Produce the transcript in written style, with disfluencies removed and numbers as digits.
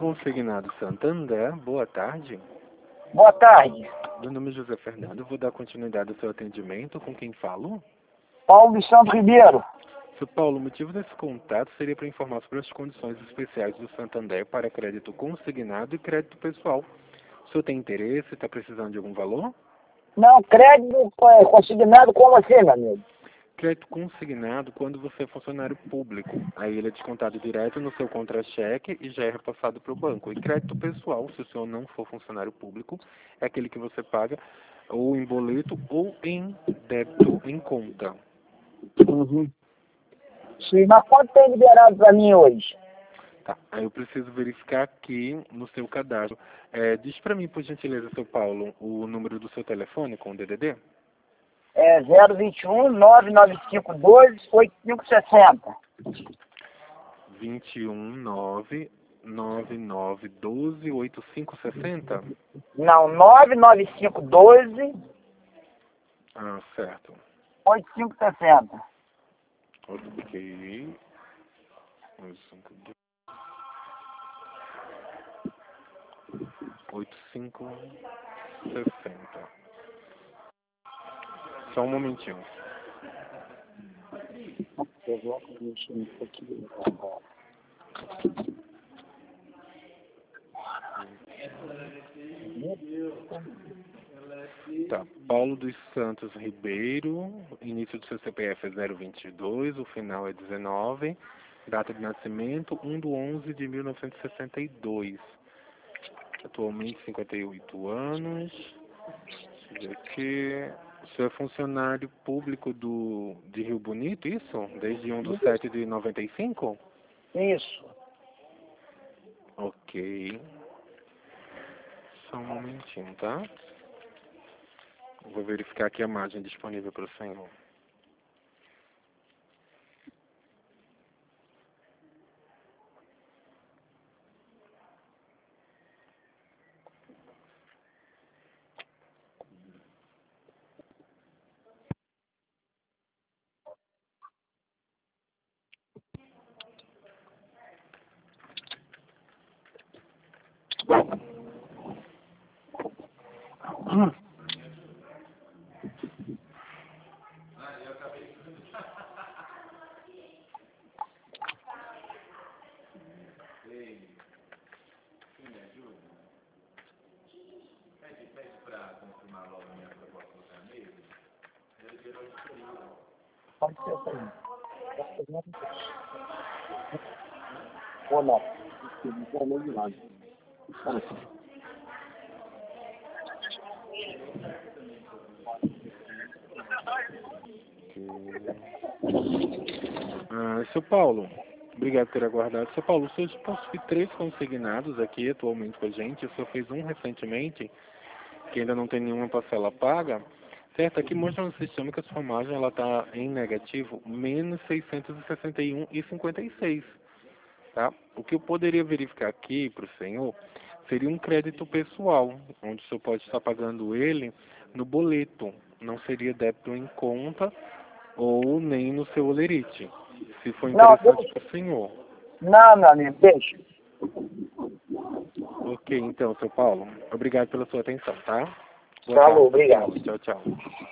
Consignado Santander, boa tarde. Boa tarde. Meu nome é José Fernando, vou dar continuidade ao seu atendimento. Com quem falo? Paulo de Santo Ribeiro. Seu Paulo, o motivo desse contato seria para informar sobre as condições especiais do Santander para crédito consignado e crédito pessoal. O senhor tem interesse? Está precisando de algum valor? Não, crédito consignado como assim, meu amigo? Crédito consignado quando você é funcionário público. Aí ele é descontado direto no seu contra-cheque e já é repassado para o banco. E crédito pessoal, se o senhor não for funcionário público, é aquele que você paga ou em boleto ou em débito em conta. Uhum. Sim, mas quanto tem liberado para mim hoje? Tá, aí eu preciso verificar aqui no seu cadastro. Diz para mim, por gentileza, seu Paulo, o número do seu telefone com o DDD? É 021 9952 8560. 21999128560? Não, 99512 Ah, certo. 8560. Ok. 8560. Só um momentinho. Tá, Paulo dos Santos Ribeiro, início do seu CPF é 022, o final é 19, data de nascimento 1/11/1962. Atualmente 58 anos. Deixa eu ver aqui. O senhor é funcionário público de Rio Bonito, isso? Desde 1/7/95? Isso. Ok. Só um momentinho, tá? Vou verificar aqui a margem disponível para o senhor. Pode ser essa aí. Ou não? Não de lado. Seu Paulo, obrigado por ter aguardado. Seu Paulo, o senhor possui 3 consignados aqui atualmente com a gente. O senhor fez um recentemente, que ainda não tem nenhuma parcela paga. Certo, aqui mostra no sistema que a sua margem está em negativo, menos 661,56. Tá? O que eu poderia verificar aqui para o senhor seria um crédito pessoal, onde o senhor pode estar pagando ele no boleto. Não seria débito em conta ou nem no seu olerite, se for Não, interessante para o senhor. não, meu amigo, deixa. Ok, então, seu Paulo, obrigado pela sua atenção, tá? Boa Falou, tarde, obrigado. senhor. Tchau, tchau.